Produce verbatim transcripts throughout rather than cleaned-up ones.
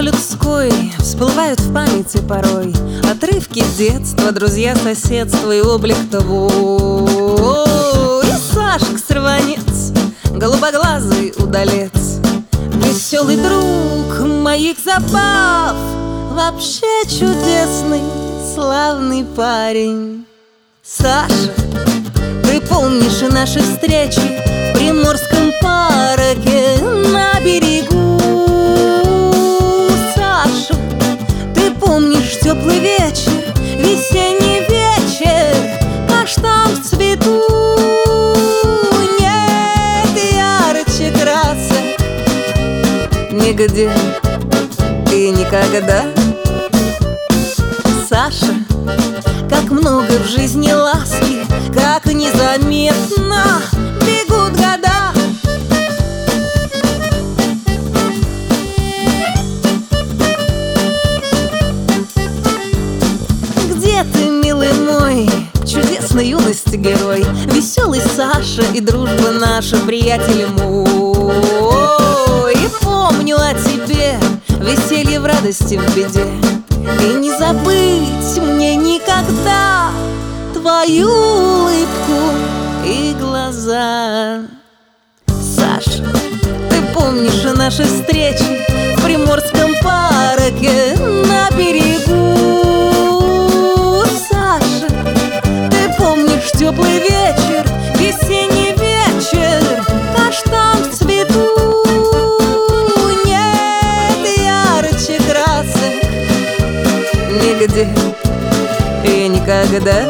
людской всплывают в памяти порой отрывки детства, друзья, соседства и облик того. И Сашка сорванец, голубоглазый удалец, веселый друг моих забав, вообще чудесный, славный парень. Саша, ты помнишь и наши встречи в Приморском парке на берегу? Саша, ты помнишь теплый вечер, весенний вечер, каштан в цвету? Нет ярче красок нигде и никогда. Саша, как много в жизни ласки, как незаметно бегут года. Где ты, милый мой, чудесной юности герой, веселый Саша и дружба наша, приятель мой. И помню о тебе веселье в радости, в беде, и не забыть мне никогда твою улыбку и глаза. Саша, ты помнишь и наши встречи в Приморском парке на берегу? Саша, ты помнишь теплый вечер, весенний вечер, каштан в цвету? Нет ярче красок нигде и никогда.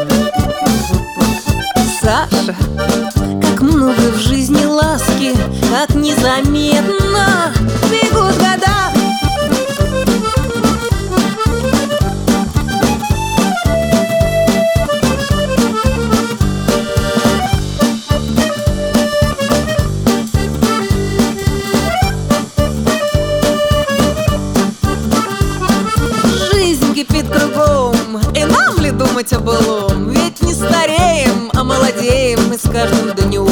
Саша, как много в жизни ласки, как незаметно бегут года. Жизнь кипит кругом, и нам ли думать о былом? Ведь не стареем, а молодеем мы с каждым днем.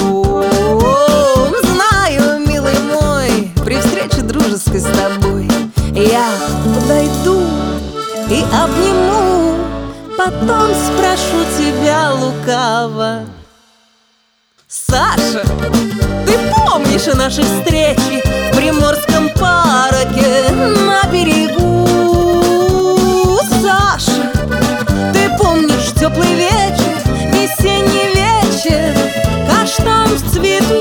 Знаю, милый мой, при встрече дружеской с тобой я подойду и обниму, потом спрошу тебя лукаво. Саша, ты помнишь и наши встречи в Приморском парке на берегу? Саша, ты помнишь теплый вечер, весенний вечер, каштан в цвету?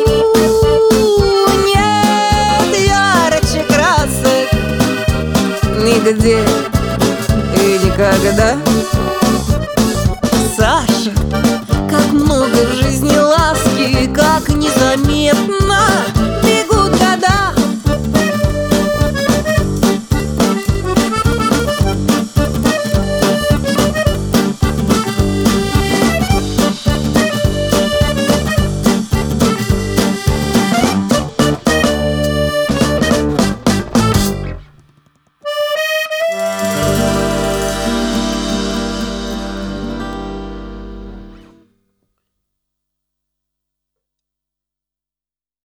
Нет ярче красок нигде и никогда. Саша, как много в жизни ласки, как незаметно